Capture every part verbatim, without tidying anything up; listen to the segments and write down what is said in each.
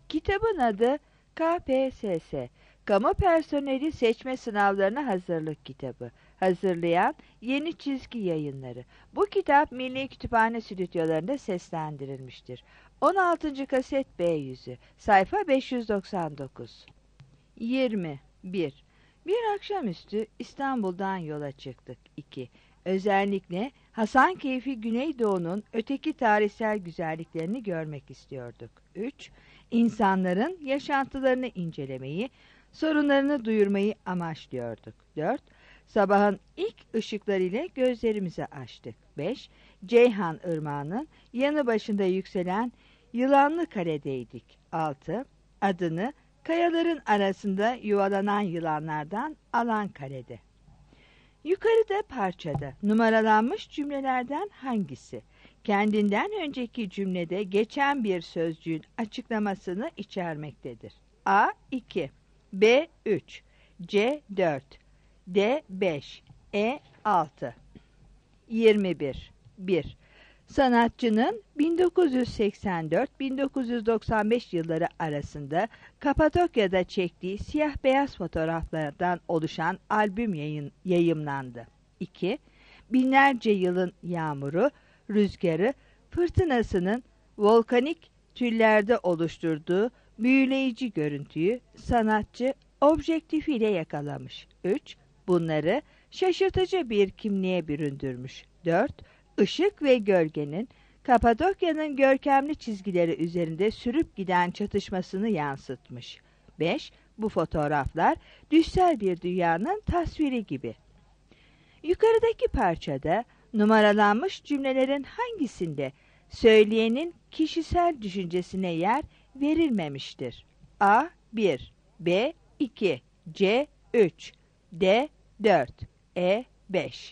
Kitabın adı K P S S, Kamu Personeli Seçme Sınavlarına Hazırlık Kitabı. Hazırlayan Yeni Çizgi Yayınları. Bu kitap Milli Kütüphane stüdyolarında seslendirilmiştir. on altıncı kaset B yüzü, sayfa beş yüz doksan dokuz. yirmi bir. Bir akşamüstü İstanbul'dan yola çıktık. iki. Özellikle Hasankeyfi Güneydoğu'nun öteki tarihsel güzelliklerini görmek istiyorduk. üç. İnsanların yaşantılarını incelemeyi, sorunlarını duyurmayı amaçlıyorduk. dört. Sabahın ilk ışıklarıyla gözlerimizi açtık. beş. Ceyhan Irmağı'nın yanı başında yükselen Yılanlı Kale'deydik. altı. Adını kayaların arasında yuvalanan yılanlardan alan Kale'de. Yukarıda parçada numaralanmış cümlelerden hangisi kendinden önceki cümlede geçen bir sözcüğün açıklamasını içermektedir? A. iki, B. üç, C. dört, D. beş, E. altı. yirmi bir. bir. Sanatçının bin dokuz yüz seksen dört bin dokuz yüz doksan beş yılları arasında Kapadokya'da çektiği siyah beyaz fotoğraflardan oluşan albüm yayın, yayımlandı. iki. Binlerce yılın yağmuru, rüzgarı, fırtınasının volkanik tüllerde oluşturduğu büyüleyici görüntüyü sanatçı objektifiyle yakalamış. üç. Bunları şaşırtıcı bir kimliğe büründürmüş. dört. Işık ve gölgenin Kapadokya'nın görkemli çizgileri üzerinde sürüp giden çatışmasını yansıtmış. beş. Bu fotoğraflar düşsel bir dünyanın tasviri gibi. Yukarıdaki parçada numaralanmış cümlelerin hangisinde söyleyenin kişisel düşüncesine yer verilmemiştir? A. bir, B. iki, C. üç, D. dört, E. beş.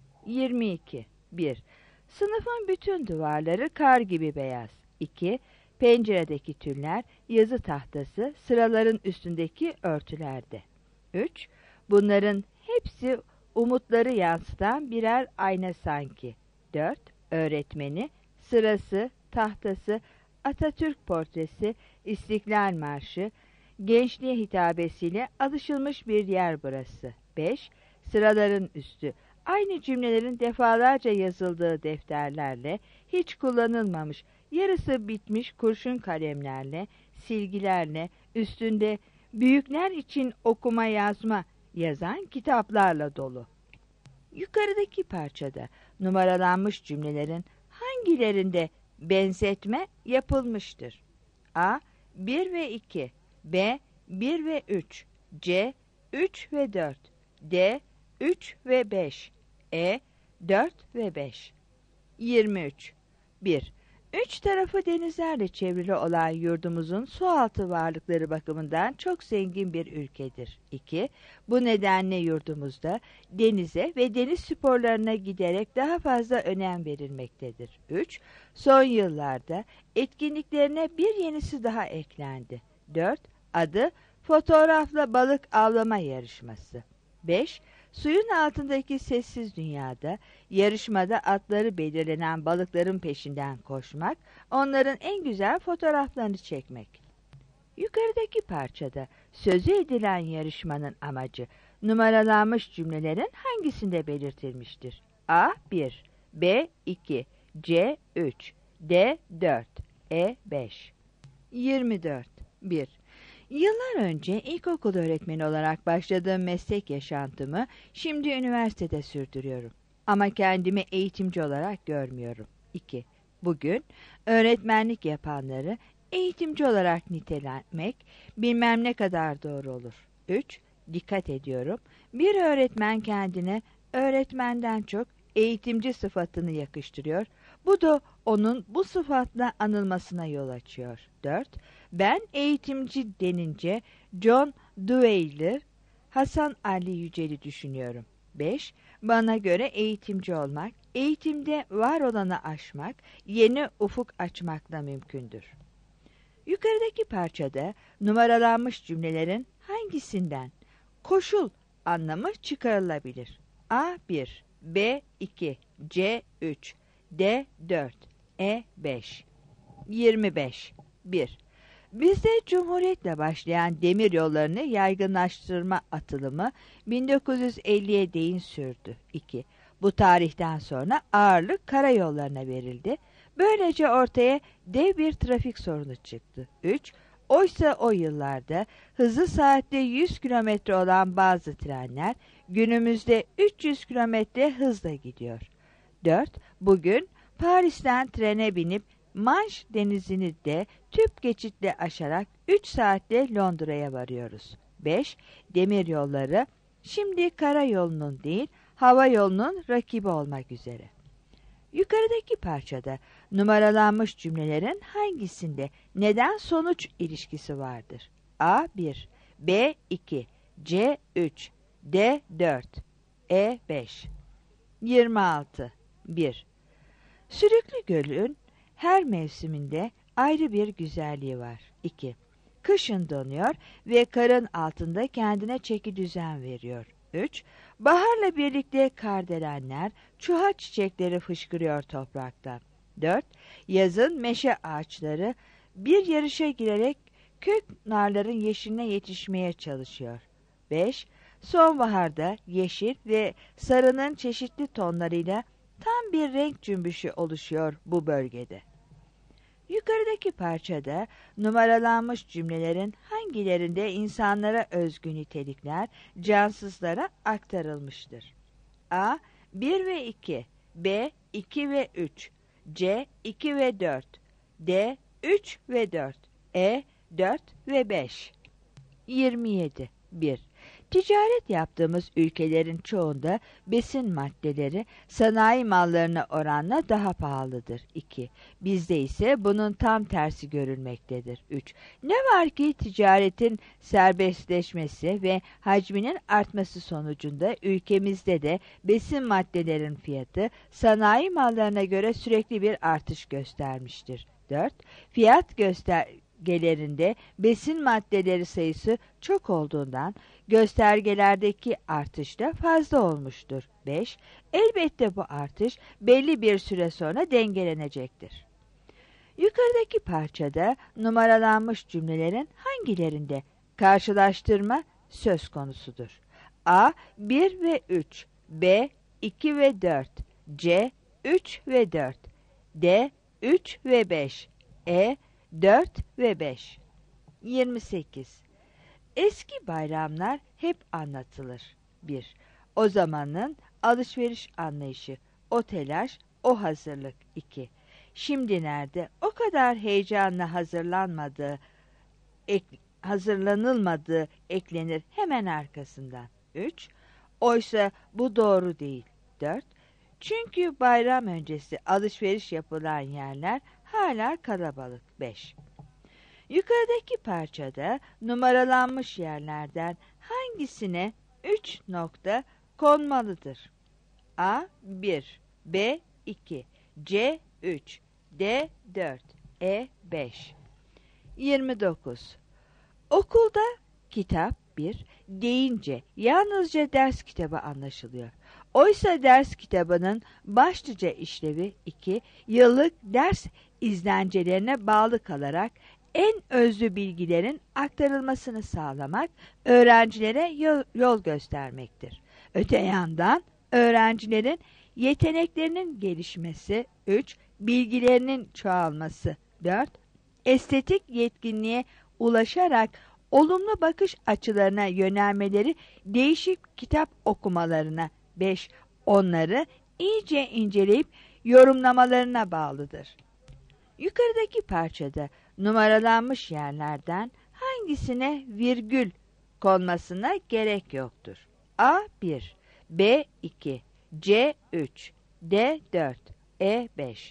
yirmi iki. bir. Sınıfın bütün duvarları kar gibi beyaz. iki. Penceredeki tüller yazı tahtası sıraların üstündeki örtülerde. üç. Bunların hepsi umutları yansıtan birer ayna sanki. dört. Öğretmeni, sırası, tahtası, Atatürk portresi, İstiklal Marşı, gençliğe hitabesiyle alışılmış bir yer burası. beş. Sıraların üstü. Aynı cümlelerin defalarca yazıldığı defterlerle, hiç kullanılmamış, yarısı bitmiş kurşun kalemlerle, silgilerle, üstünde büyükler için okuma yazma yazan kitaplarla dolu. Yukarıdaki parçada numaralanmış cümlelerin hangilerinde benzetme yapılmıştır? A. bir ve iki, B. bir ve üç, C. üç ve dört, D. üç ve beş, E. dört ve beş. yirmi üç. bir. Üç tarafı denizlerle çevrili olan yurdumuzun sualtı varlıkları bakımından çok zengin bir ülkedir. iki. Bu nedenle yurdumuzda denize ve deniz sporlarına giderek daha fazla önem verilmektedir. üç. Son yıllarda etkinliklerine bir yenisi daha eklendi. dört. Adı fotoğrafla balık avlama yarışması. beş. Suyun altındaki sessiz dünyada, yarışmada atları belirlenen balıkların peşinden koşmak, onların en güzel fotoğraflarını çekmek. Yukarıdaki parçada sözü edilen yarışmanın amacı, numaralanmış cümlelerin hangisinde belirtilmiştir? A. bir, B. iki, C. üç, D. dört, E. beş. yirmi dört. bir. Yıllar önce ilkokul öğretmeni olarak başladığım meslek yaşantımı şimdi üniversitede sürdürüyorum. Ama kendimi eğitimci olarak görmüyorum. iki. Bugün öğretmenlik yapanları eğitimci olarak nitelenmek bilmem ne kadar doğru olur. üç. Dikkat ediyorum. Bir öğretmen kendine öğretmenden çok eğitimci sıfatını yakıştırıyor. Bu da onun bu sıfatla anılmasına yol açıyor. dört. Ben eğitimci denince John Dewey'li, Hasan Ali Yücel'i düşünüyorum. beş. Bana göre eğitimci olmak, eğitimde var olanı aşmak, yeni ufuk açmakla mümkündür. Yukarıdaki parçada numaralanmış cümlelerin hangisinden koşul anlamı çıkarılabilir? A. bir, B. iki, C. üç, D. dört, E. beş. yirmi beş. bir. Bizde Cumhuriyet'le başlayan demir yollarını yaygınlaştırma atılımı bin dokuz yüz elliye değin sürdü. iki. Bu tarihten sonra ağırlık karayollarına verildi. Böylece ortaya dev bir trafik sorunu çıktı. üç. Oysa o yıllarda hızı saatte yüz kilometre olan bazı trenler günümüzde üç yüz kilometre hızla gidiyor. dört. Bugün Paris'ten trene binip Manş denizini de tüp geçitle aşarak üç saatte Londra'ya varıyoruz. beş. Demir yolları şimdi karayolunun değil hava yolunun rakibi olmak üzere. Yukarıdaki parçada numaralanmış cümlelerin hangisinde neden sonuç ilişkisi vardır? A bir, B iki, C üç, D dört, E beş. yirmi altı. bir. Sürüklü Göl'ün her mevsiminde ayrı bir güzelliği var. iki. Kışın donuyor ve karın altında kendine çeki düzen veriyor. üç. Baharla birlikte kardelenler, çuha çiçekleri fışkırıyor topraktan. dört. Yazın meşe ağaçları bir yarışa girerek kök narların yeşiline yetişmeye çalışıyor. beş. Sonbaharda yeşil ve sarının çeşitli tonlarıyla tam bir renk cümbüşü oluşuyor bu bölgede. Yukarıdaki parçada numaralanmış cümlelerin hangilerinde insanlara özgü nitelikler cansızlara aktarılmıştır? A. bir ve iki, B. iki ve üç, C. iki ve dört, D. üç ve dört, E. dört ve beş. yirmi yedi. bir. Ticaret yaptığımız ülkelerin çoğunda besin maddeleri sanayi mallarına oranla daha pahalıdır. iki. Bizde ise bunun tam tersi görülmektedir. üç. Ne var ki ticaretin serbestleşmesi ve hacminin artması sonucunda ülkemizde de besin maddelerin fiyatı sanayi mallarına göre sürekli bir artış göstermiştir. dört. Fiyat göster göstergelerinde besin maddeleri sayısı çok olduğundan göstergelerdeki artış da fazla olmuştur. beş. Elbette bu artış belli bir süre sonra dengelenecektir. Yukarıdaki parçada numaralanmış cümlelerin hangilerinde karşılaştırma söz konusudur? A. bir ve üç, B. iki ve dört, C. üç ve dört, D. üç ve beş, E. dört ve beş. yirmi sekiz. Eski bayramlar hep anlatılır. bir. O zamanın alışveriş anlayışı, o telaş, o hazırlık. iki. Şimdi nerede o kadar heyecanla hazırlanmadığı, ek, hazırlanılmadığı eklenir hemen arkasından. üç. Oysa bu doğru değil. dört. Çünkü bayram öncesi alışveriş yapılan yerler hala kalabalık. beş. Yukarıdaki parçada numaralanmış yerlerden hangisine üç nokta konmalıdır? A. bir, B. iki, C. üç, D. dört, E. beş. yirmi dokuz. Okulda kitap bir deyince yalnızca ders kitabı anlaşılıyor. Oysa ders kitabının başlıca işlevi iki. Yıllık ders izlencelerine bağlı kalarak en özlü bilgilerin aktarılmasını sağlamak, öğrencilere yol, yol göstermektir. Öte yandan öğrencilerin yeteneklerinin gelişmesi, üç. Bilgilerinin çoğalması, dört. Estetik yetkinliğe ulaşarak olumlu bakış açılarına yönelmeleri değişik kitap okumalarına, beş. Onları iyice inceleyip yorumlamalarına bağlıdır. Yukarıdaki parçada numaralanmış yerlerden hangisine virgül konmasına gerek yoktur? A. bir, B. iki, C. üç, D. dört, E. beş.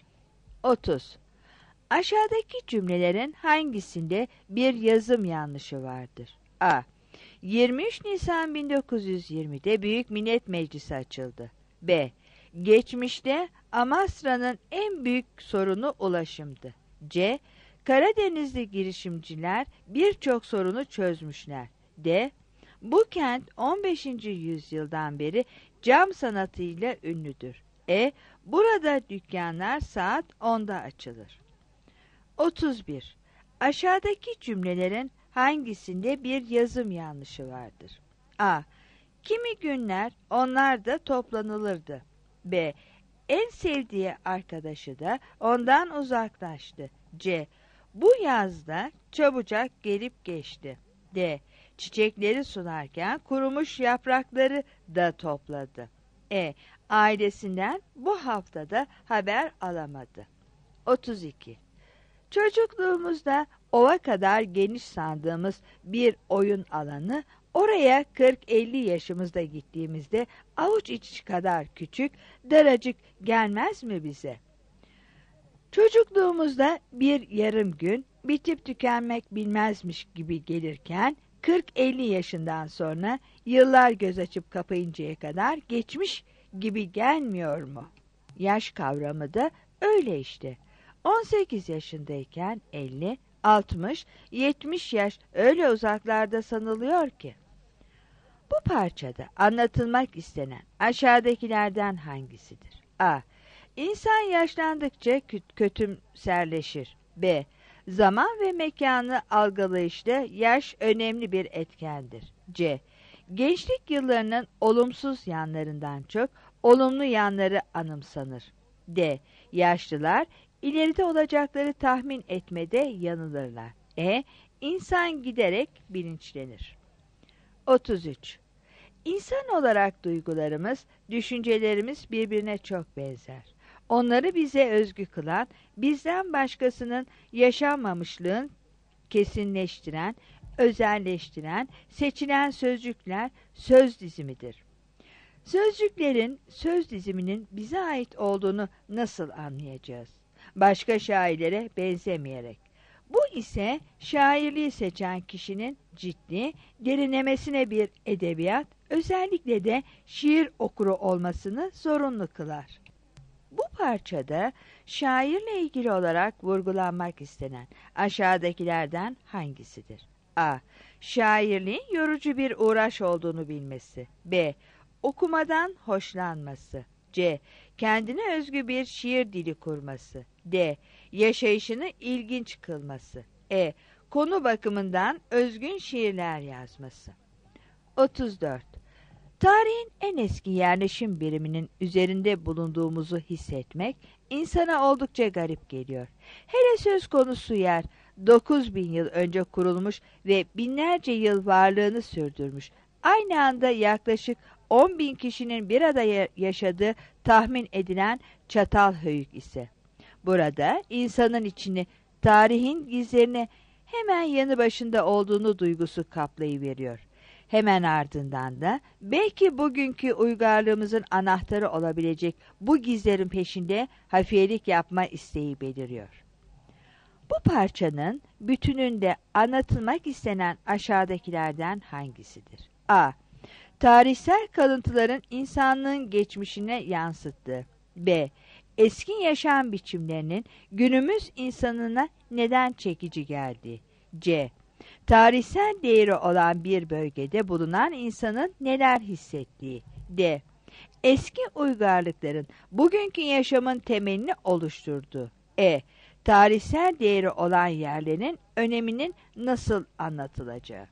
otuz. Aşağıdaki cümlelerin hangisinde bir yazım yanlışı vardır? A. yirmi üç Nisan bin dokuz yüz yirmide Büyük Millet Meclisi açıldı. B. Geçmişte Amasra'nın en büyük sorunu ulaşımdı. C. Karadenizli girişimciler birçok sorunu çözmüşler. D. Bu kent on beşinci yüzyıldan beri cam sanatıyla ünlüdür. E. Burada dükkanlar saat onda açılır. otuz bir. Aşağıdaki cümlelerin hangisinde bir yazım yanlışı vardır? A. Kimi günler onlar da toplanılırdı. B. En sevdiği arkadaşı da ondan uzaklaştı. C. Bu yazda çabucak gelip geçti. D. Çiçekleri sularken kurumuş yaprakları da topladı. E. Ailesinden bu haftada haber alamadı. otuz iki. Çocukluğumuzda ova kadar geniş sandığımız bir oyun alanı, oraya kırk elli yaşımızda gittiğimizde avuç içi kadar küçük, daracık gelmez mi bize? Çocukluğumuzda bir yarım gün bitip tükenmek bilmezmiş gibi gelirken, kırk elli yaşından sonra yıllar göz açıp kapayıncaya kadar geçmiş gibi gelmiyor mu? Yaş kavramı da öyle işte. on sekiz yaşındayken elli, altmış, yetmiş yaş öyle uzaklarda sanılıyor ki. Bu parçada anlatılmak istenen aşağıdakilerden hangisidir? A. İnsan yaşlandıkça kötümserleşir. B. Zaman ve mekanı algılayışta yaş önemli bir etkendir. C. Gençlik yıllarının olumsuz yanlarından çok olumlu yanları anımsanır. D. Yaşlılar ileride olacakları tahmin etmede yanılırlar. E. İnsan giderek bilinçlenir. otuz üç. İnsan olarak duygularımız, düşüncelerimiz birbirine çok benzer. Onları bize özgü kılan, bizden başkasının yaşanmamışlığın kesinleştiren, özelleştiren, seçilen sözcükler söz dizimidir. Sözcüklerin söz diziminin bize ait olduğunu nasıl anlayacağız? Başka şairlere benzemeyerek. Bu ise şairliği seçen kişinin ciddi, derinlemesine bir edebiyat, özellikle de şiir okuru olmasını zorunlu kılar. Bu parçada şairle ilgili olarak vurgulanmak istenen aşağıdakilerden hangisidir? A. Şairliğin yorucu bir uğraş olduğunu bilmesi. B. Okumadan hoşlanması. C. Kendine özgü bir şiir dili kurması. D. Yaşayışını ilginç kılması. E. Konu bakımından özgün şiirler yazması. otuz dört. Tarihin en eski yerleşim biriminin üzerinde bulunduğumuzu hissetmek insana oldukça garip geliyor. Hele söz konusu yer dokuz bin yıl önce kurulmuş ve binlerce yıl varlığını sürdürmüş. Aynı anda yaklaşık on bin kişinin bir arada yaşadığı tahmin edilen Çatalhöyük ise. Burada insanın içini, tarihin gizlerini hemen yanı başında olduğunu duygusu kaplayıveriyor. Hemen ardından da belki bugünkü uygarlığımızın anahtarı olabilecek bu gizlerin peşinde hafiyelik yapma isteği beliriyor. Bu parçanın bütününde anlatılmak istenen aşağıdakilerden hangisidir? A. Tarihsel kalıntıların insanlığın geçmişine yansıttığı. B. Eski yaşam biçimlerinin günümüz insanına neden çekici geldiği. C. Tarihsel değeri olan bir bölgede bulunan insanın neler hissettiği. D. Eski uygarlıkların bugünkü yaşamın temelini oluşturduğu. E. Tarihsel değeri olan yerlerin öneminin nasıl anlatılacağı.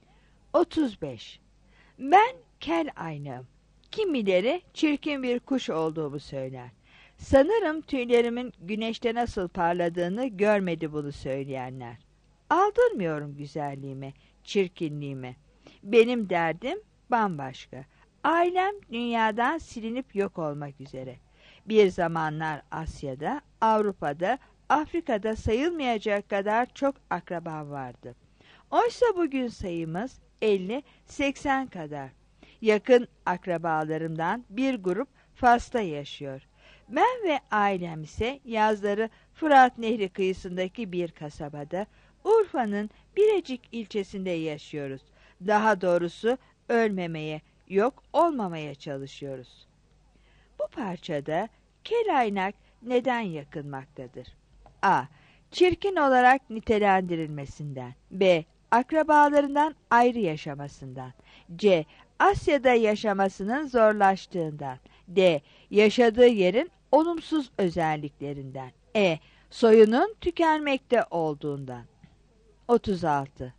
otuz beş. Ben kel aynığım. Kimileri çirkin bir kuş olduğumu söyler. Sanırım tüylerimin güneşte nasıl parladığını görmedi bunu söyleyenler. Aldırmıyorum güzelliğime, çirkinliğime. Benim derdim bambaşka. Ailem dünyadan silinip yok olmak üzere. Bir zamanlar Asya'da, Avrupa'da, Afrika'da sayılmayacak kadar çok akraba vardı. Oysa bugün sayımız elli seksen kadar. Yakın akrabalarımdan bir grup Fas'ta yaşıyor. Ben ve ailem ise yazları Fırat Nehri kıyısındaki bir kasabada, Urfa'nın Birecik ilçesinde yaşıyoruz. Daha doğrusu ölmemeye, yok olmamaya çalışıyoruz. Bu parçada kelaynak neden yakınmaktadır? A. Çirkin olarak nitelendirilmesinden. B. Akrabalarından ayrı yaşamasından. C. Asya'da yaşamasının zorlaştığından. D. Yaşadığı yerin olumsuz özelliklerinden. E. Soyunun tükenmekte olduğundan. otuz altı.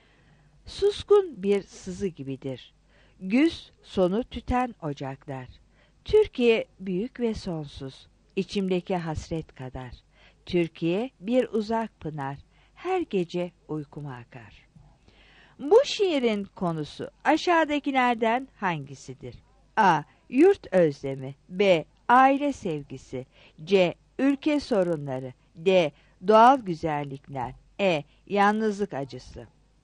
Suskun bir sızı gibidir. Güz sonu tüten ocaklar. Türkiye büyük ve sonsuz. İçimdeki hasret kadar. Türkiye bir uzak pınar. Her gece uykuma akar. Bu şiirin konusu aşağıdakilerden hangisidir? A. Yurt özlemi. B. Aile sevgisi. C. Ülke sorunları. D. Doğal güzellikler. E. Yalnızlık acısı.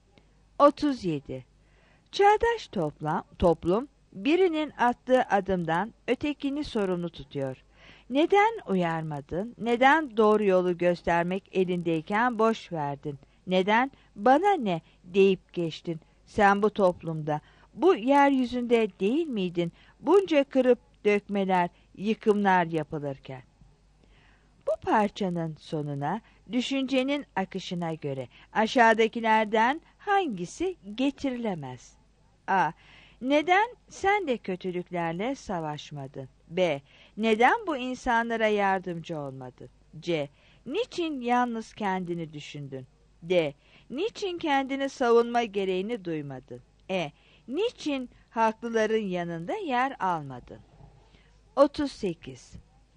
otuz yedi. Çağdaş toplam, toplum birinin attığı adımdan ötekini sorumlu tutuyor. Neden uyarmadın? Neden doğru yolu göstermek elindeyken boş verdin? Neden bana ne deyip geçtin? Sen bu toplumda, bu yeryüzünde değil miydin? Bunca kırıp dökmeler, yıkımlar yapılırken. Bu parçanın sonuna, düşüncenin akışına göre aşağıdakilerden hangisi getirilemez? A. Neden sen de kötülüklerle savaşmadın? B. Neden bu insanlara yardımcı olmadın? C. Niçin yalnız kendini düşündün? D. Niçin kendini savunma gereğini duymadın? E. Niçin haklıların yanında yer almadın? otuz sekiz.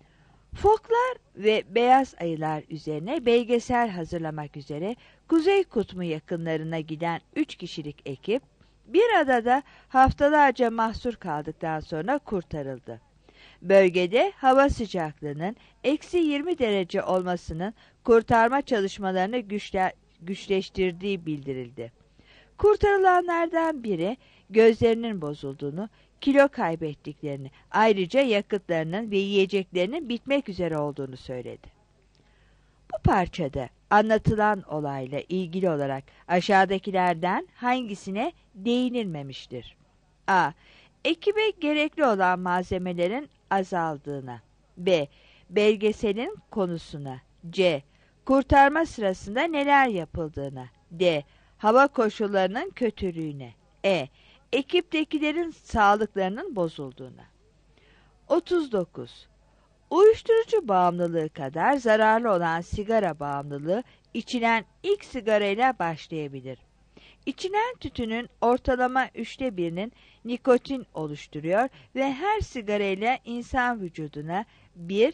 Foklar ve beyaz ayılar üzerine belgesel hazırlamak üzere Kuzey Kutbu yakınlarına giden üç kişilik ekip, bir adada haftalarca mahsur kaldıktan sonra kurtarıldı. Bölgede hava sıcaklığının eksi yirmi derece olmasının kurtarma çalışmalarını güçle, güçleştirdiği bildirildi. Kurtarılanlardan biri gözlerinin bozulduğunu, kilo kaybettiklerini, ayrıca yakıtlarının ve yiyeceklerinin bitmek üzere olduğunu söyledi. Bu parçada anlatılan olayla ilgili olarak aşağıdakilerden hangisine değinilmemiştir? A. Ekibe gerekli olan malzemelerin azaldığına. B. Belgeselin konusuna. C. Kurtarma sırasında neler yapıldığına. D. Hava koşullarının kötülüğüne. E. Ekiptekilerin sağlıklarının bozulduğuna. otuz dokuz. Uyuşturucu bağımlılığı kadar zararlı olan sigara bağımlılığı içilen ilk sigarayla başlayabilir. İçilen tütünün ortalama üçte birinin nikotin oluşturuyor ve her sigarayla insan vücuduna bir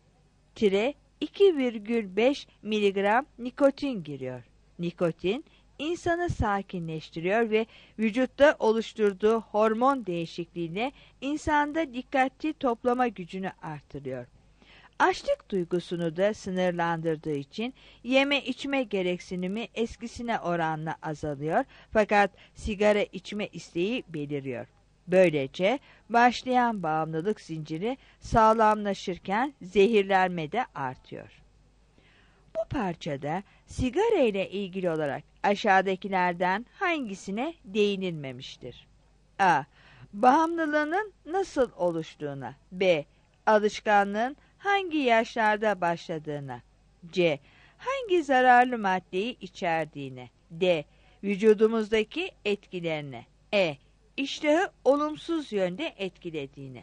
iki virgül beş miligram nikotin giriyor. Nikotin, insanı sakinleştiriyor ve vücutta oluşturduğu hormon değişikliğiyle insanda dikkatli toplama gücünü artırıyor. Açlık duygusunu da sınırlandırdığı için yeme içme gereksinimi eskisine oranla azalıyor, fakat sigara içme isteği beliriyor. Böylece başlayan bağımlılık zinciri sağlamlaşırken zehirlenme de artıyor. Bu parçada sigara ile ilgili olarak aşağıdakilerden hangisine değinilmemiştir? A. Bağımlılığının nasıl oluştuğuna. B. Alışkanlığın hangi yaşlarda başladığına. C. Hangi zararlı maddeyi içerdiğine. D. Vücudumuzdaki etkilerine. E. İştahı olumsuz yönde etkilediğine.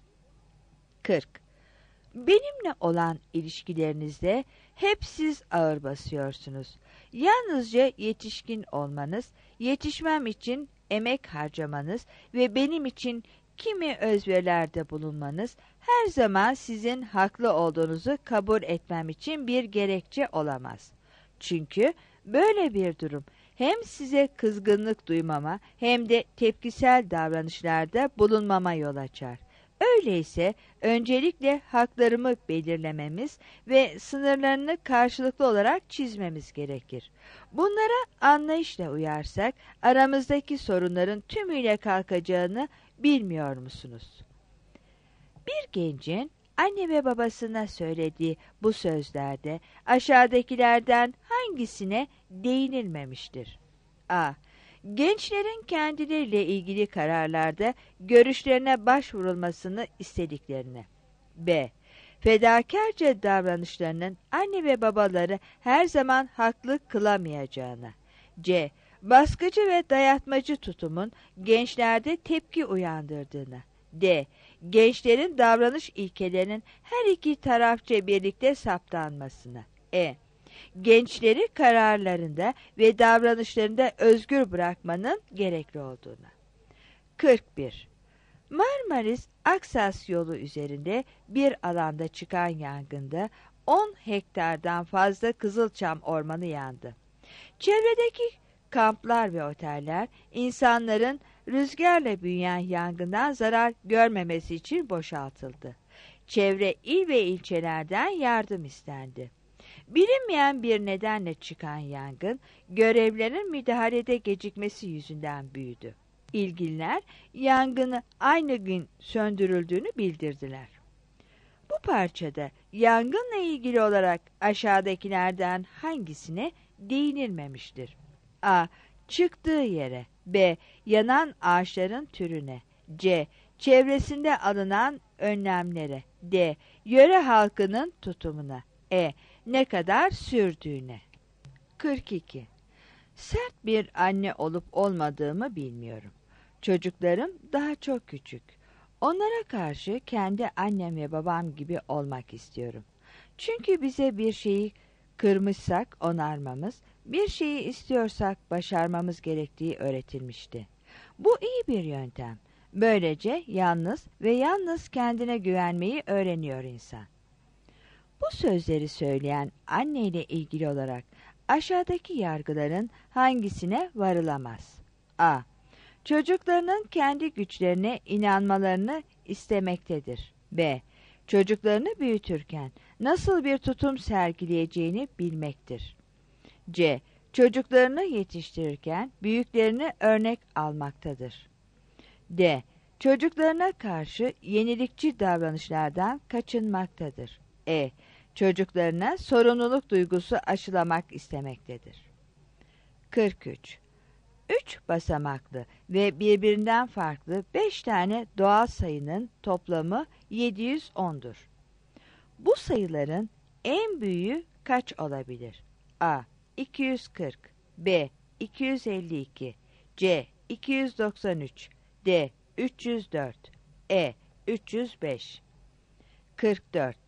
kırk. Benimle olan ilişkilerinizde hep siz ağır basıyorsunuz. Yalnızca yetişkin olmanız, yetişmem için emek harcamanız ve benim için kimi özverilerde bulunmanız her zaman sizin haklı olduğunuzu kabul etmem için bir gerekçe olamaz. Çünkü böyle bir durum hem size kızgınlık duymama hem de tepkisel davranışlarda bulunmama yol açar. Öyleyse öncelikle haklarımı belirlememiz ve sınırlarını karşılıklı olarak çizmemiz gerekir. Bunlara anlayışla uyarsak aramızdaki sorunların tümüyle kalkacağını bilmiyor musunuz? Bir gencin anne ve babasına söylediği bu sözlerde aşağıdakilerden hangisine değinilmemiştir? A. Gençlerin kendileriyle ilgili kararlarda görüşlerine başvurulmasını istediklerine. B. Fedakarca davranışlarının anne ve babaları her zaman haklı kılamayacağına. C. Baskıcı ve dayatmacı tutumun gençlerde tepki uyandırdığına. D. Gençlerin davranış ilkelerinin her iki tarafça birlikte saptanmasına. E. Gençleri kararlarında ve davranışlarında özgür bırakmanın gerekli olduğuna. kırk bir. Marmaris-Aksas yolu üzerinde bir alanda çıkan yangında on hektardan fazla Kızılçam ormanı yandı. Çevredeki kamplar ve oteller insanların rüzgarla büyüyen yangından zarar görmemesi için boşaltıldı. Çevre il ve ilçelerden yardım istendi. Bilinmeyen bir nedenle çıkan yangın, görevlerin müdahalede gecikmesi yüzünden büyüdü. İlgililer yangını aynı gün söndürüldüğünü bildirdiler. Bu parçada yangınla ilgili olarak aşağıdakilerden hangisine değinilmemiştir? A. Çıktığı yere. B. Yanan ağaçların türüne. C. Çevresinde alınan önlemlere. D. Yöre halkının tutumuna. E. Ne kadar sürdüğüne. kırk iki. Sert bir anne olup olmadığımı bilmiyorum. Çocuklarım daha çok küçük. Onlara karşı kendi annem ve babam gibi olmak istiyorum. Çünkü bize bir şeyi kırmışsak onarmamız, bir şeyi istiyorsak başarmamız gerektiği öğretilmişti. Bu iyi bir yöntem. Böylece yalnız ve yalnız kendine güvenmeyi öğreniyor insan. Bu sözleri söyleyen anne ile ilgili olarak aşağıdaki yargıların hangisine varılamaz? A. Çocuklarının kendi güçlerine inanmalarını istemektedir. B. Çocuklarını büyütürken nasıl bir tutum sergileyeceğini bilmektir. C. Çocuklarını yetiştirirken büyüklerini örnek almaktadır. D. Çocuklarına karşı yenilikçi davranışlardan kaçınmaktadır. E. Çocuklarına sorumluluk duygusu aşılamak istemektedir. kırk üç. Üç basamaklı ve birbirinden farklı beş tane doğal sayının toplamı yedi yüz on'dur. Bu sayıların en büyüğü kaç olabilir? A. iki yüz kırk. B. iki yüz elli iki. C. iki yüz doksan üç. D. üç yüz dört. E. üç yüz beş. kırk dört.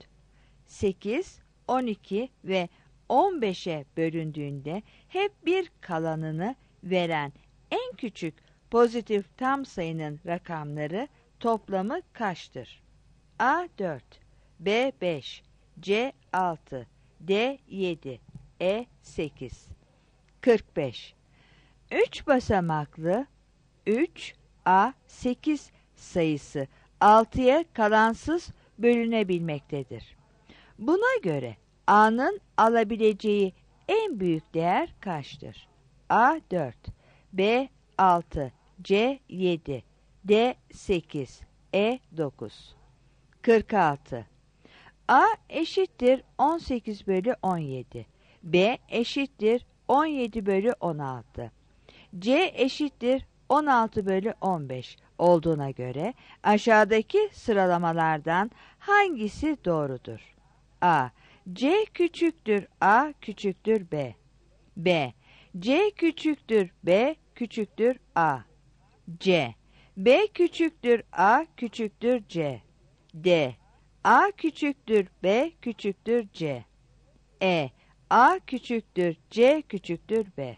sekiz, on iki ve on beşe bölündüğünde hep bir kalanını veren en küçük pozitif tam sayının rakamları toplamı kaçtır? A. dört. B. beş. C. altı. D. yedi. E. sekiz. kırk beş. üç basamaklı üç A sekiz sayısı altıya kalansız bölünebilmektedir. Buna göre A'nın alabileceği en büyük değer kaçtır? A. dört. B. altı. C. yedi. D. sekiz. E. dokuz. kırk altı. A eşittir on sekiz bölü on yedi. B eşittir on yedi bölü on altı. C eşittir on altı bölü on beş olduğuna göre aşağıdaki sıralamalardan hangisi doğrudur? A. C küçüktür A küçüktür B. B. C küçüktür B küçüktür A. C. B küçüktür A küçüktür C. D. A küçüktür B küçüktür C. E. A küçüktür C küçüktür B.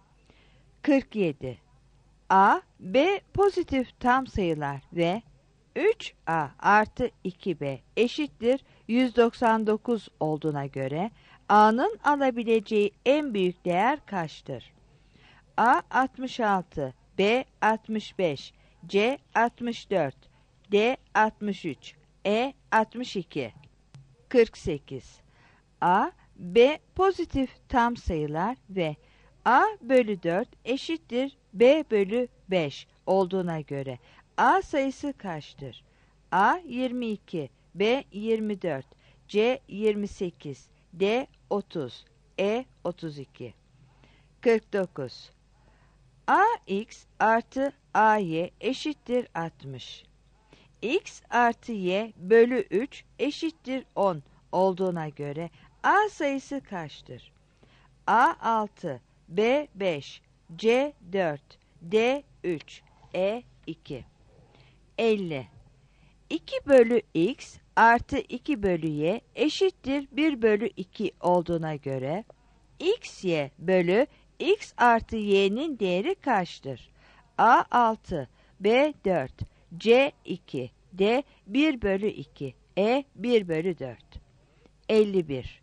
kırk yedi. A, B pozitif tam sayılar ve üç A artı iki B eşittir yüz doksan dokuz olduğuna göre A'nın alabileceği en büyük değer kaçtır? A altmış altı, B altmış beş, C altmış dört, D altmış üç, E altmış iki. kırk sekiz. A, B pozitif tam sayılar ve A bölü dört eşittir B bölü beş olduğuna göre A sayısı kaçtır? A yirmi iki, B yirmi dört, C yirmi sekiz, D otuz, E otuz iki. kırk dokuz. Ax artı Ay eşittir altmış. X artı Y bölü üç eşittir on olduğuna göre A sayısı kaçtır? A altı, B beş, C dört, D üç, E iki. elli. iki bölü X artı iki bölü Y eşittir bir bölü iki olduğuna göre xy bölü x artı y'nin değeri kaçtır? A altı, B dört, C iki, D bir bölü iki, E bir bölü dört. elli bir.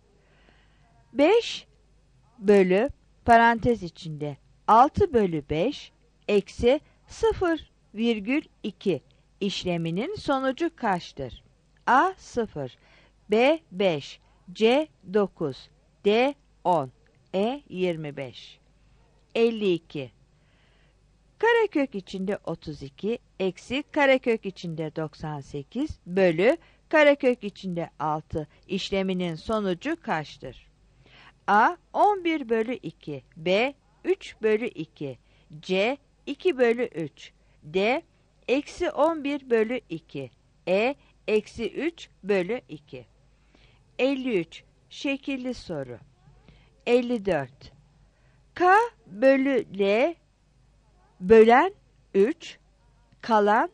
beş bölü parantez içinde altı bölü beş eksi sıfır virgül iki işleminin sonucu kaçtır? A sıfır, B beş, C dokuz, D on, E yirmi beş. elli iki. Karekök içinde otuz iki eksi karekök içinde doksan sekiz bölü karekök içinde altı işleminin sonucu kaçtır? A on bir bölü iki, B üç bölü iki, C iki bölü üç, D eksi on bir bölü iki, E eksi üç bölü iki. elli üç. Şekilli soru. elli dört. K bölü L bölen üç, kalan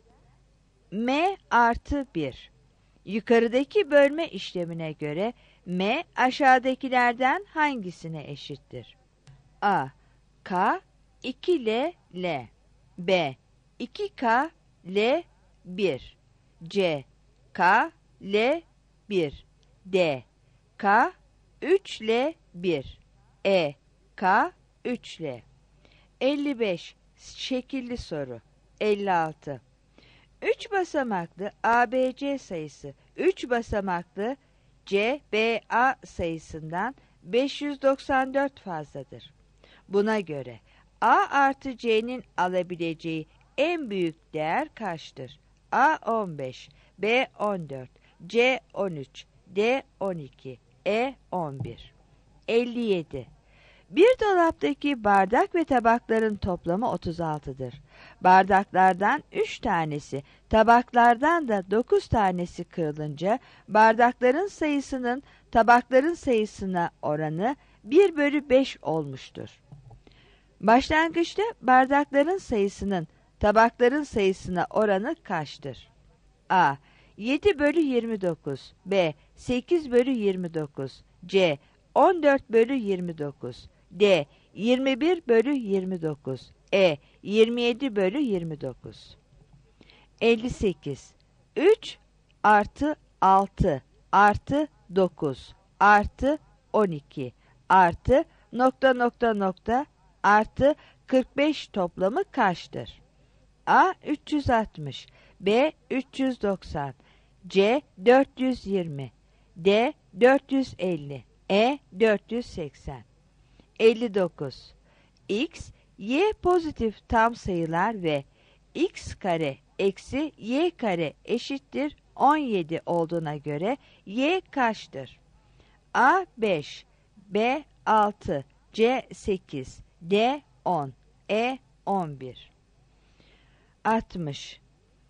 M artı bir. Yukarıdaki bölme işlemine göre M aşağıdakilerden hangisine eşittir? A. K iki L L, B iki K L bir, C K L bir, D K üç L bir, E K üç L. elli beş. Şekilli soru. elli altı. üç basamaklı A B C sayısı üç basamaklı C B A sayısından beş yüz doksan dört fazladır. Buna göre A artı C'nin alabileceği en büyük değer kaçtır? A on beş, B on dört, C on üç, D on iki, E on bir. elli yedi. Bir dolaptaki bardak ve tabakların toplamı otuz altıdır. Bardaklardan üç tanesi, tabaklardan da dokuz tanesi kırılınca bardakların sayısının tabakların sayısına oranı bir bölü beş olmuştur. Başlangıçta bardakların sayısının tabakların sayısına oranı kaçtır? A. yedi bölü yirmi dokuz, B. sekiz bölü yirmi dokuz, C. on dört bölü yirmi dokuz, D. yirmi bir bölü yirmi dokuz, E. yirmi yedi bölü yirmi dokuz. elli sekiz. üç artı altı artı dokuz artı on iki artı nokta nokta nokta artı kırk beş toplamı kaçtır? A. üç yüz altmış, B. üç yüz doksan, C. dört yüz yirmi, D. dört yüz elli, E. dört yüz seksen. elli dokuz. X, Y pozitif tam sayılar ve x kare eksi y kare eşittir on yedi olduğuna göre y kaçtır? A beş, B altı, C sekiz, D on, E on bir. altmış.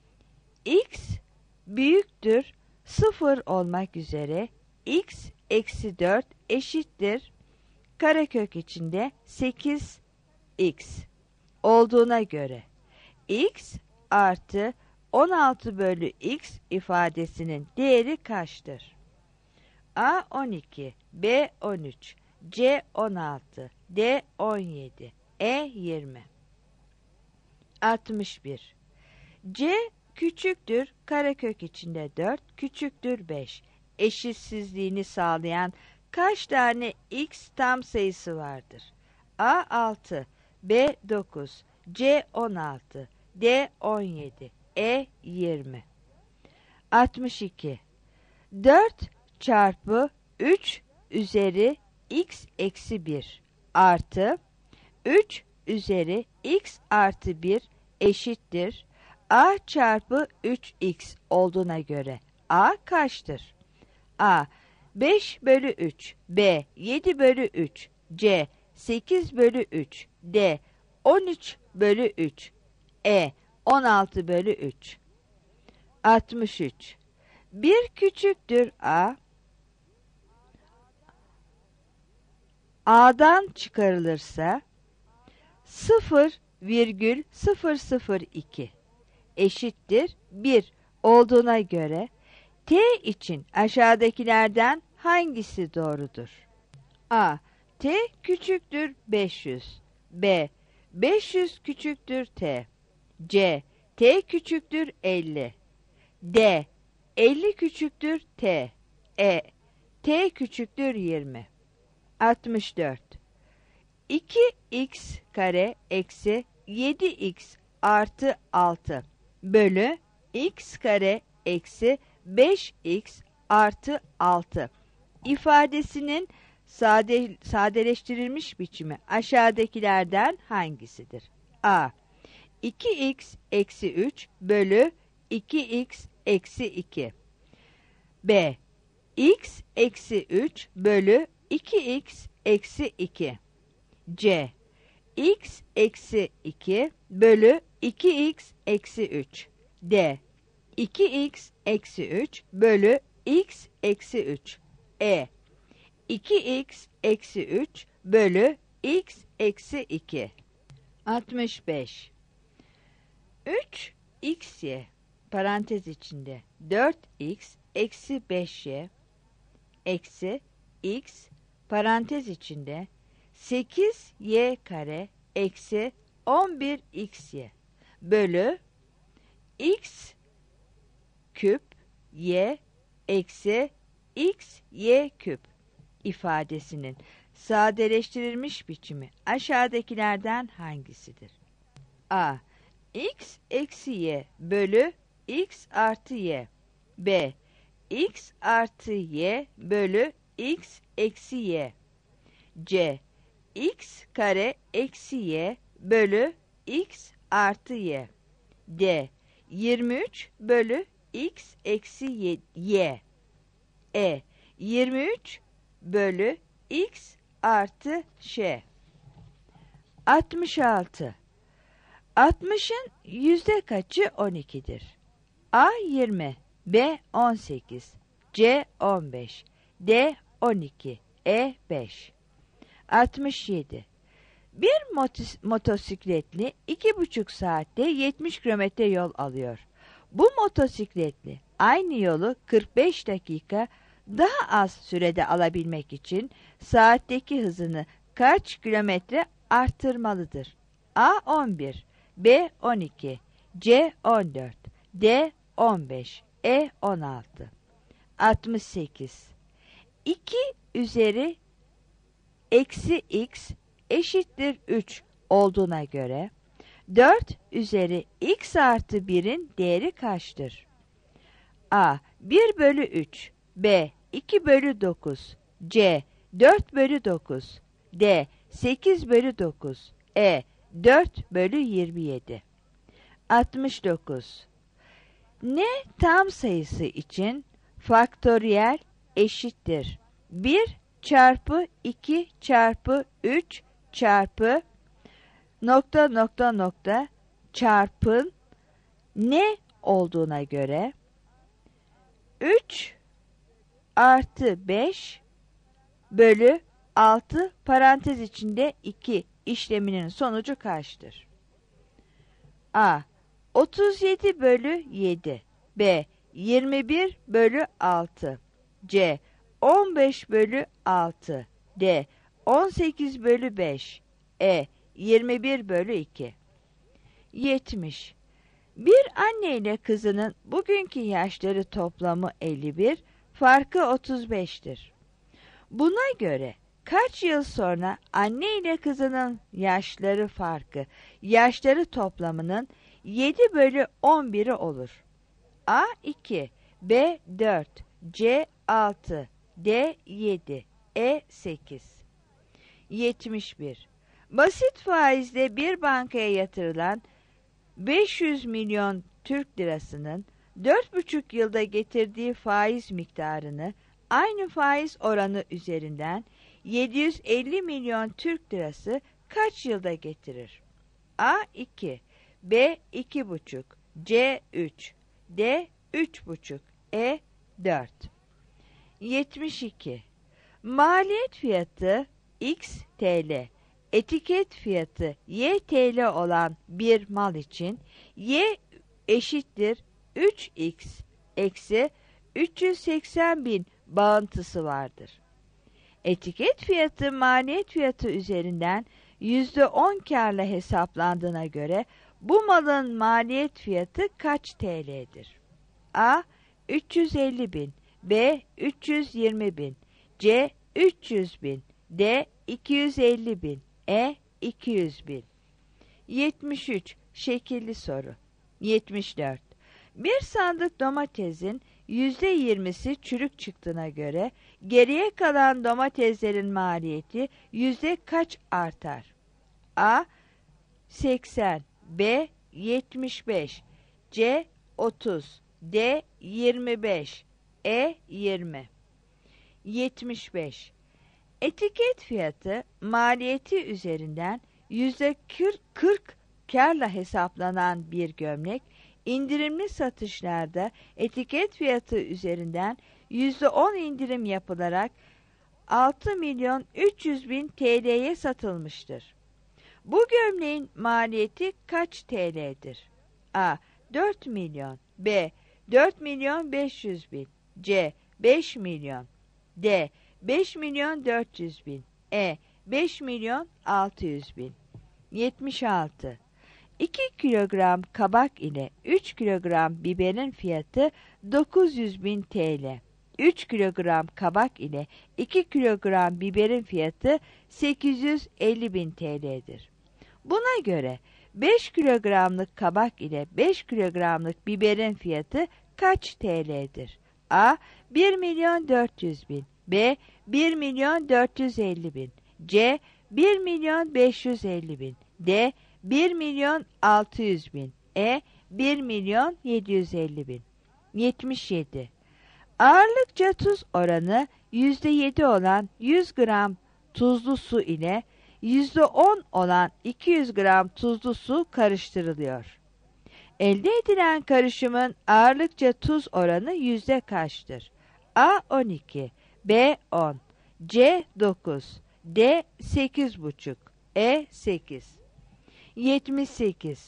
X büyüktür sıfır olmak üzere x eksi dört eşittir karekök içinde sekiz x olduğuna göre x artı on altı bölü x ifadesinin değeri kaçtır? A on iki, B on üç, C on altı, D on yedi, E yirmi. altmış bir. C küçüktür karekök içinde dört küçüktür beş eşitsizliğini sağlayan kaç tane x tam sayısı vardır? A altı, B dokuz, C on altı, D on yedi, E yirmi. altmış iki. dört çarpı üç üzeri x eksi bir artı üç üzeri x artı bir eşittir A çarpı üç x olduğuna göre A kaçtır? A beş bölü üç, B yedi bölü üç, C sekiz bölü üç, D on üç bölü üç, E on altı bölü üç. altmış üç. bir küçüktür A, A'dan çıkarılırsa sıfır virgül sıfır sıfır iki eşittir bir olduğuna göre T için aşağıdakilerden hangisi doğrudur? A. T T küçüktür beş yüz. B. beş yüz küçüktür T. C. T küçüktür elli. D. elli küçüktür T. E. T küçüktür yirmi. altmış dört. iki x kare eksi yedi x artı altı bölü x kare eksi beş x artı altı ifadesinin sade, sadeleştirilmiş biçimi aşağıdakilerden hangisidir? A. iki x eksi üç bölü iki x eksi iki. B. X eksi üç bölü iki x eksi iki. C. X eksi iki bölü iki x eksi üç. D. iki x eksi üç bölü x eksi üç. E. iki x eksi üç bölü x eksi iki. altmış beş. üç xy parantez içinde dört x eksi beş y eksi x parantez içinde sekiz y kare eksi on bir xy bölü x küp y eksi x y küp ifadesinin sadeleştirilmiş biçimi aşağıdakilerden hangisidir? A. X eksi y bölü x artı y. B. X artı y bölü x eksi y. C. X kare eksi y bölü x artı y. D. yirmi üç bölü x eksi y. y. E. yirmi üç bölü x artı ş. altmış altı. altmışın yüzde kaçı on ikidir? A. yirmi. B. on sekiz. C. on beş. D. on iki. E. beş. altmış yedi. Bir motos motosikletli iki buçuk saatte yetmiş kilometre yol alıyor. Bu motosikletli aynı yolu kırk beş dakika daha az sürede alabilmek için saatteki hızını kaç kilometre arttırmalıdır? A. on bir. B. on iki. C. on dört. D. on beş. E. on altı. altmış sekiz. iki üzeri eksi x eşittir üç olduğuna göre dört üzeri x artı birin değeri kaçtır? A. bir bölü üç. B. iki bölü dokuz. C. dört bölü dokuz. D. sekiz bölü dokuz. E. dört bölü yirmi yedi. altmış dokuz. N tam sayısı için faktöriyel eşittir bir çarpı iki çarpı üç çarpı nokta nokta nokta çarpın ne olduğuna göre üç artı beş bölü altı parantez içinde iki işleminin sonucu kaçtır? A. otuz yedi bölü yedi. B. yirmi bir bölü altı. C. on beş bölü altı. D. on sekiz bölü beş. E. yirmi bir bölü iki. yetmiş. Bir anne ile kızının bugünkü yaşları toplamı elli bir, farkı otuz beş'tir. Buna göre kaç yıl sonra anne ile kızının yaşları farkı, yaşları toplamının yedi bölü on bir'i olur? A. iki. B. dört. C. altı. D. yedi. E. sekiz. yetmiş bir. Basit faizle bir bankaya yatırılan beş yüz milyon Türk lirasının dört buçuk yılda getirdiği faiz miktarını aynı faiz oranı üzerinden yedi yüz elli milyon Türk lirası kaç yılda getirir? A. iki. B. iki buçuk. C. üç. D. üç buçuk. E. dört. yetmiş iki. Maliyet fiyatı X T L, etiket fiyatı Y T L olan bir mal için Y eşittir üç x eksi üç yüz seksen bin bağıntısı vardır. Etiket fiyatı maliyet fiyatı üzerinden yüzde on kârla hesaplandığına göre bu malın maliyet fiyatı kaç T L'dir? A. üç yüz elli bin, B. üç yüz yirmi bin, C. üç yüz bin, D. iki yüz elli bin, E. iki yüz bin. yetmiş üç. Şekilli soru. yetmiş dört. Bir sandık domatesin yüzde yirmisi çürük çıktığına göre geriye kalan domateslerin maliyeti yüzde kaç artar? A. seksen, B. yetmiş beş, C. otuz, D. yirmi beş, E. yirmi. yetmiş beş. Etiket fiyatı maliyeti üzerinden yüzde kırk kârla hesaplanan bir gömlek, indirimli satışlarda etiket fiyatı üzerinden yüzde on indirim yapılarak altı milyon üç yüz bin T L'ye satılmıştır. Bu gömleğin maliyeti kaç T L'dir? A. dört milyon, B. dört milyon beş yüz bin, C. beş milyon, D. beş milyon dört yüz bin, E. beş milyon altı yüz bin. yetmiş altı. iki kilogram kabak ile üç kilogram biberin fiyatı dokuz yüz bin T L. üç kilogram kabak ile iki kilogram biberin fiyatı sekiz yüz elli bin T L'dir. Buna göre beş kilogramlık kabak ile beş kilogramlık biberin fiyatı kaç T L'dir? A. bir milyon dört yüz bin, B. bir milyon dört yüz elli bin, C. bir milyon beş yüz elli bin, D. bir milyon altı yüz bin, E. bir milyon yedi yüz elli bin. yetmiş yedi. Ağırlıkça tuz oranı yüzde yedi olan yüz gram tuzlu su ile yüzde on olan iki yüz gram tuzlu su karıştırılıyor. Elde edilen karışımın ağırlıkça tuz oranı yüzde kaçtır? A. on iki, B. on, C. dokuz, D. sekiz buçuk, E. sekiz. yetmiş sekiz.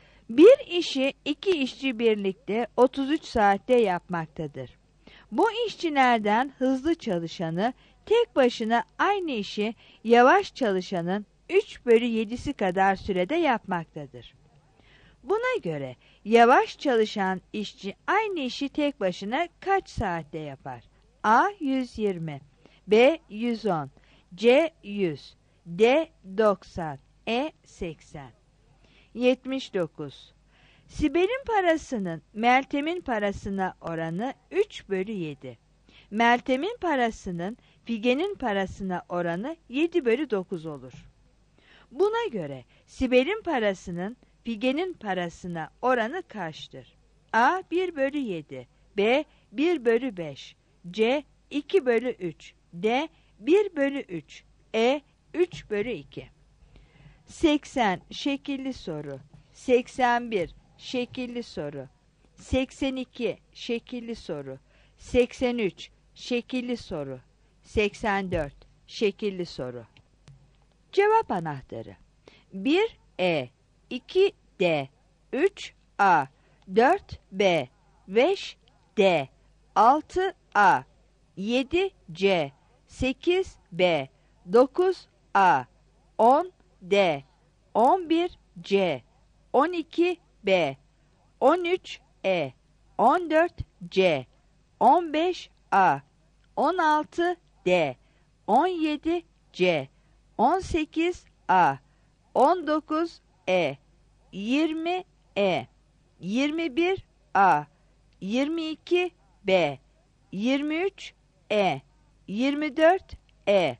Bir işi iki işçi birlikte otuz üç saatte yapmaktadır. Bu işçilerden hızlı çalışanı tek başına aynı işi yavaş çalışanın üç bölü yedisi kadar sürede yapmaktadır. Buna göre yavaş çalışan işçi aynı işi tek başına kaç saatte yapar? A. yüz yirmi, B. yüz on, C. yüz, D. doksan, E. seksen. yetmiş dokuz. Sibel'in parasının Meltem'in parasına oranı üç bölü yedi. Meltem'in parasının Figen'in parasına oranı yedi bölü dokuz olur. Buna göre Sibel'in parasının Figen'in parasına oranı kaçtır? A. bir bölü yedi, B. bir bölü beş, C. iki bölü üç, D. bir bölü üç, E. üç bölü iki. seksen. Şekilli soru. seksen bir. Şekilli soru. seksen iki. Şekilli soru. seksen üç. Şekilli soru. seksen dört. Şekilli soru. Cevap anahtarı: bir E, iki D, üç A, dört B, beş D, altı A, yedi C, sekiz B, dokuz A, on D, on bir C, on iki B, on üç E, on dört C, on beş A, on altı D, on yedi C, on sekiz A, on dokuz E, yirmi E, yirmi bir A, yirmi iki B, yirmi üç E, yirmi dört E,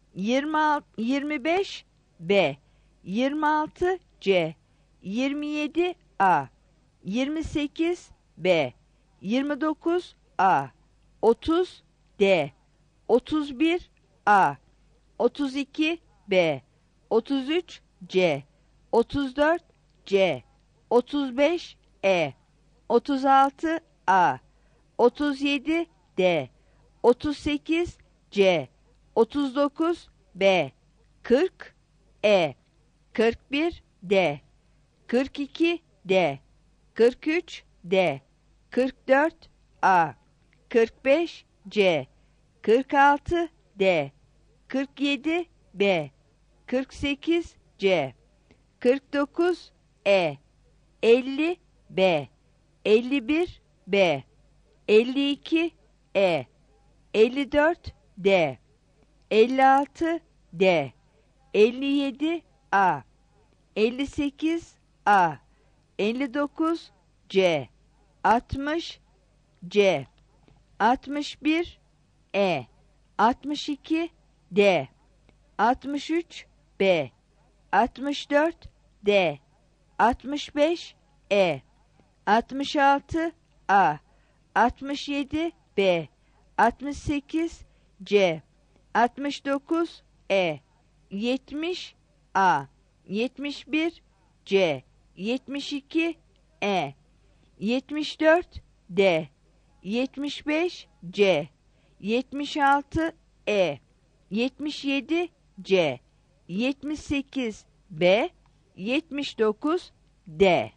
yirmi beş B, yirmi altı C, yirmi yedi A, yirmi sekiz B, yirmi dokuz A, otuz D, otuz bir A, otuz iki B, otuz üç C, otuz dört C, otuz beş E, otuz altı A, otuz yedi D, otuz sekiz C, otuz dokuz B, kırk E, kırk bir D, kırk iki D, kırk üç D, kırk dört A, kırk beş C, kırk altı D, kırk yedi B, kırk sekiz C, kırk dokuz E, elli B, elli bir B, elli iki E, elli dört D, elli altı D, elli yedi A, elli sekiz A, elli dokuz C, altmış C, altmış bir E, altmış iki D, altmış üç B, altmış dört D, altmış beş E, altmış altı A, altmış yedi B, altmış sekiz C, altmış dokuz E, yetmiş A, yetmiş bir C, yetmiş iki E, yetmiş dört D, yetmiş beş C, yetmiş altı E, yetmiş yedi C, yetmiş sekiz B, yetmiş dokuz D.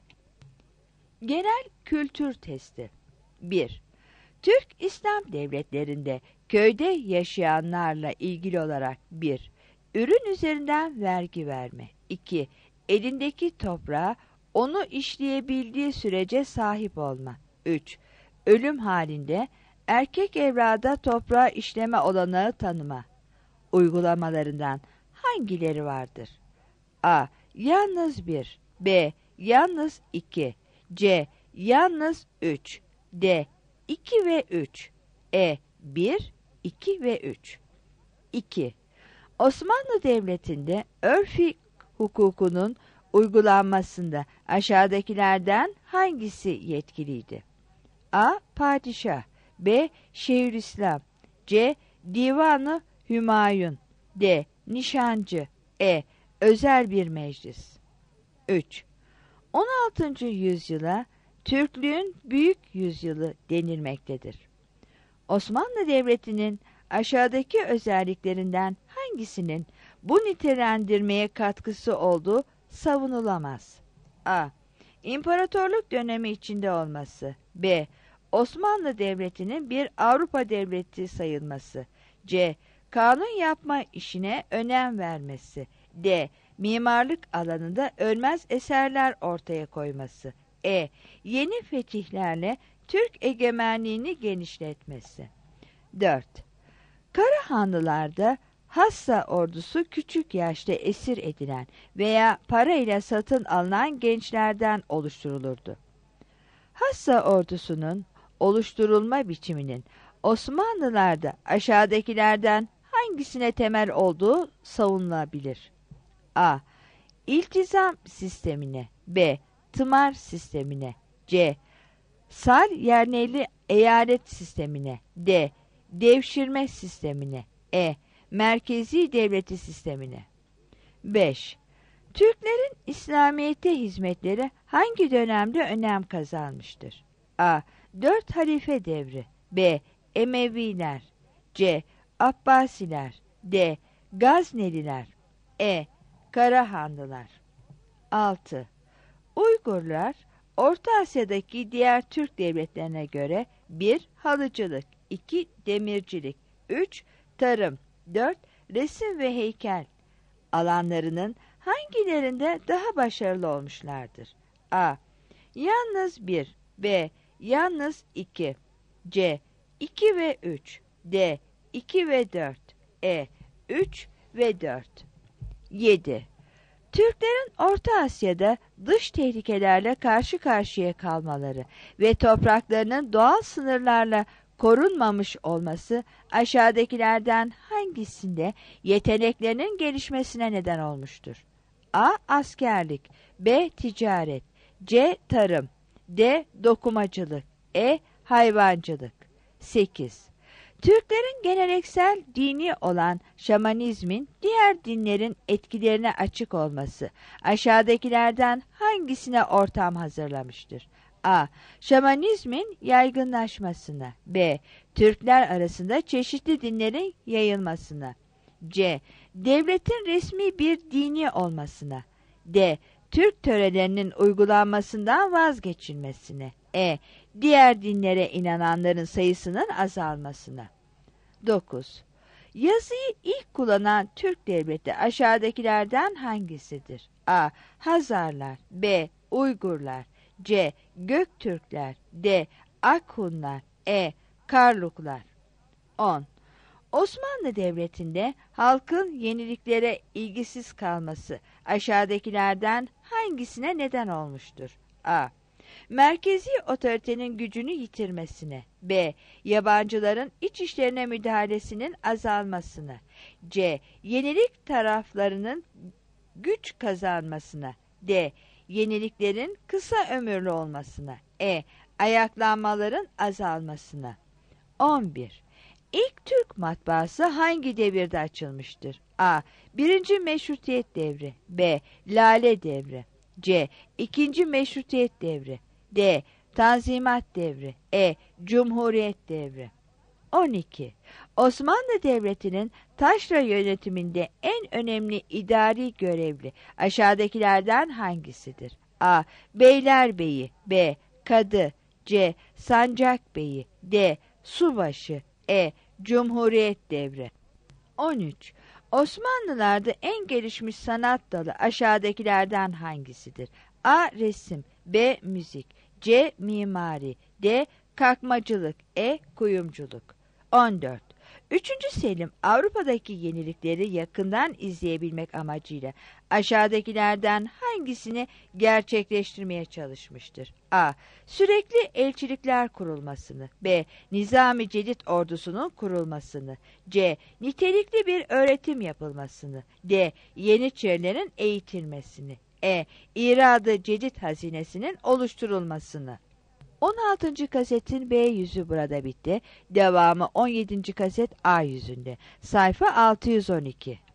Genel kültür testi. bir. Türk İslam devletlerinde köyde yaşayanlarla ilgili olarak bir. Ürün üzerinden vergi verme. iki. Elindeki toprağa onu işleyebildiği sürece sahip olma. üç. Ölüm halinde erkek evrada toprağı işleme olanağı tanıma. Uygulamalarından hangileri vardır? A. Yalnız bir. B. Yalnız iki. C. Yalnız üç. D. iki ve üç. E. bir, iki ve üç. iki. Osmanlı Devleti'nde örfi hukukunun uygulanmasında aşağıdakilerden hangisi yetkiliydi? A. Padişah. B. Şeyhülislam. C. Divanı Hümayun. D. Nişancı. E. Özel bir meclis. üç. on altıncı yüzyıla Türklüğün büyük yüzyılı denilmektedir. Osmanlı Devleti'nin aşağıdaki özelliklerinden hangisinin bu nitelendirmeye katkısı olduğu savunulamaz? A. İmparatorluk dönemi içinde olması. B. Osmanlı Devleti'nin bir Avrupa devleti sayılması. C. Kanun yapma işine önem vermesi. D. Mimarlık alanında ölmez eserler ortaya koyması. E. Yeni fetihlerle Türk egemenliğini genişletmesi. dört. Karahanlılarda Hassa ordusu küçük yaşta esir edilen veya para ile satın alınan gençlerden oluşturulurdu. Hassa ordusunun oluşturulma biçiminin Osmanlılarda aşağıdakilerden hangisine temel olduğu savunulabilir? A. İltizam sistemine. B. Tımar sistemine. C. Sal yerneli eyalet sistemine. D. Devşirme sistemine. E. Merkezi devleti sistemine. beş. Türklerin İslamiyet'e hizmetleri hangi dönemde önem kazanmıştır? A. Dört halife devri. B. Emeviler. C. Abbasiler. D. Gazneliler. E. Karahanlılar. altı. Uygurlar, Orta Asya'daki diğer Türk devletlerine göre bir. Halıcılık, iki. Demircilik, üç. Tarım, dört. Resim ve heykel alanlarının hangilerinde daha başarılı olmuşlardır? A. Yalnız bir. B. Yalnız iki. C. iki ve üç. D. iki ve dört. E. üç ve dört. yedi. Türklerin Orta Asya'da dış tehlikelerle karşı karşıya kalmaları ve topraklarının doğal sınırlarla korunmamış olması aşağıdakilerden hangisinde yeteneklerinin gelişmesine neden olmuştur? A. Askerlik. B. Ticaret. C. Tarım. D. Dokumacılık. E. Hayvancılık. sekiz. Türklerin geleneksel dini olan şamanizmin diğer dinlerin etkilerine açık olması aşağıdakilerden hangisine ortam hazırlamıştır? A. Şamanizmin yaygınlaşmasına. B. Türkler arasında çeşitli dinlerin yayılmasına. C. Devletin resmi bir dini olmasına. D. Türk törelerinin uygulanmasından vazgeçilmesine. E. Diğer dinlere inananların sayısının azalmasına. dokuz. Yazıyı ilk kullanan Türk devleti aşağıdakilerden hangisidir? A. Hazarlar, B. Uygurlar, C. Göktürkler, D. Akhunlar, E. Karluklar. on. Osmanlı Devleti'nde halkın yeniliklere ilgisiz kalması aşağıdakilerden hangisine neden olmuştur? A. Merkezi otoritenin gücünü yitirmesine, B. Yabancıların iç işlerine müdahalesinin azalmasına, C. Yenilik taraflarının güç kazanmasına, D. Yeniliklerin kısa ömürlü olmasına, E. Ayaklanmaların azalmasına. on bir. İlk Türk matbaası hangi devirde açılmıştır? A. Birinci Meşrutiyet Devri, B. Lale Devri, C. İkinci Meşrutiyet Devri, D. Tanzimat Devri, E. Cumhuriyet Devri. on iki. Osmanlı Devleti'nin taşra yönetiminde en önemli idari görevli aşağıdakilerden hangisidir? A. Beylerbeyi, B. Kadı, C. Sancakbeyi, D. Subaşı, E. Cumhuriyet Devri. on üç. Osmanlılarda en gelişmiş sanat dalı aşağıdakilerden hangisidir? A. Resim, B. Müzik, C. Mimari, D. Kakmacılık, E. Kuyumculuk. on dört. üçüncü. Selim Avrupa'daki yenilikleri yakından izleyebilmek amacıyla aşağıdakilerden hangisini gerçekleştirmeye çalışmıştır? A. Sürekli elçilikler kurulmasını, B. Nizam-ı Cedid ordusunun kurulmasını, C. Nitelikli bir öğretim yapılmasını, D. Yeniçerilerin eğitilmesini, E. İrad-ı Cedid hazinesinin oluşturulmasını. on altıncı kasetin B yüzü burada bitti. Devamı on yedinci kaset A yüzünde. Sayfa altı yüz on iki.